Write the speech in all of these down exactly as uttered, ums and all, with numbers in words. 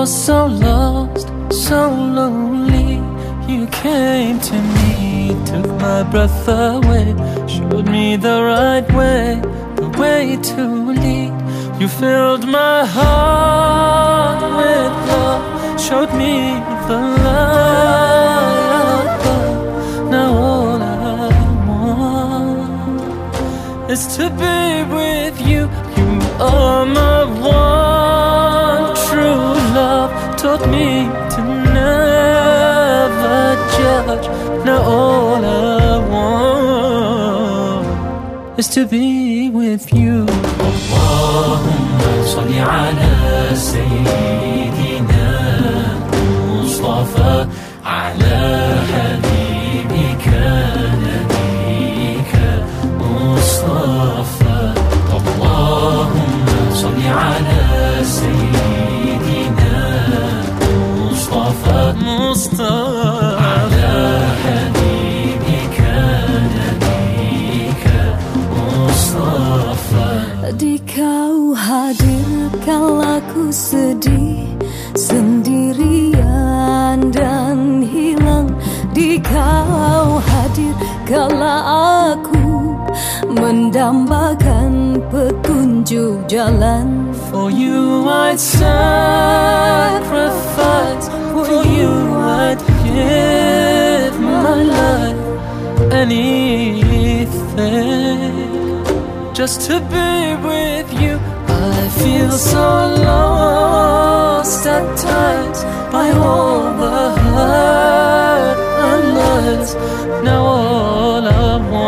was so lost, so lonely. You came to me, took my breath away, showed me the right way, the way to lead. You filled my heart with love, showed me the light above. Now all I want is to be with you. You are my one true love, taught me to never judge. Now all I want is to be with you. Allahumma salli ala Sayyidina Mustafa, ala Habibika Nabika Mustafa. Allahumma salli ala Sayyidina Mustafa, Mustafa, ala Habibika Nabika Mustafa. Di kau hadir kala ku sedih sendirian dan hilang. Di kau hadir kala aku mendambakan petunjuk jalan. For you I'd sacrifice, for you I'd give my life, anything, just to be with you. I feel so lost at times by all the hurt and lies. Now all I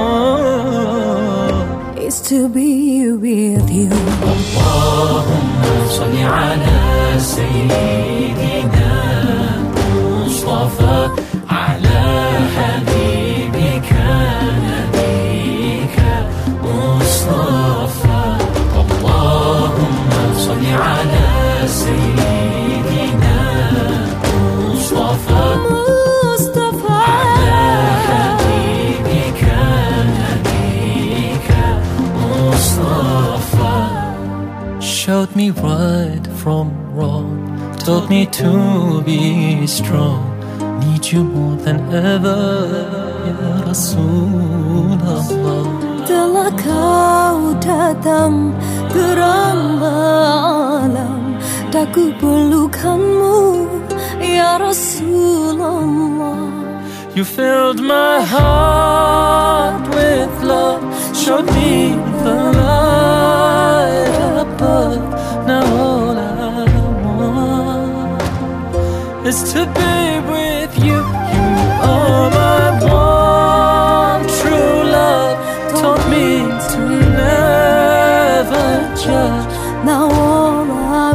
want is to be with you. Allahumma salli ala Sayyidina Mustafa, ala Habibika Nabika Mustafa. Allahumma salli ala Sayyidina Mustafa, Mustafa, ala Habibika Nabika Mustafa. showed me right from wrong, told me to be strong. Need you more than ever, Ya Rasulullah. telah kau datang terang malam, tak ku pelukanmu, Ya Rasulullah. You filled my heart with love, showed me the light above. Now all I want is to be with you. You are my one true love, taught me to never judge. Now all I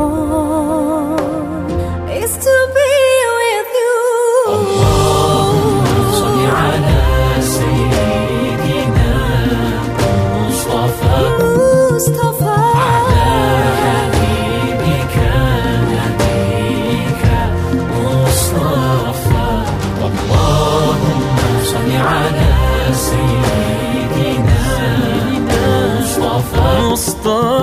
want is to be with you. Allahumma salli ala Sayyidina Mustafa, Mustafa, ala Habibika Nabika Mustafa. Allahumma salli ala Sayyidina Mustafa, Mustafa.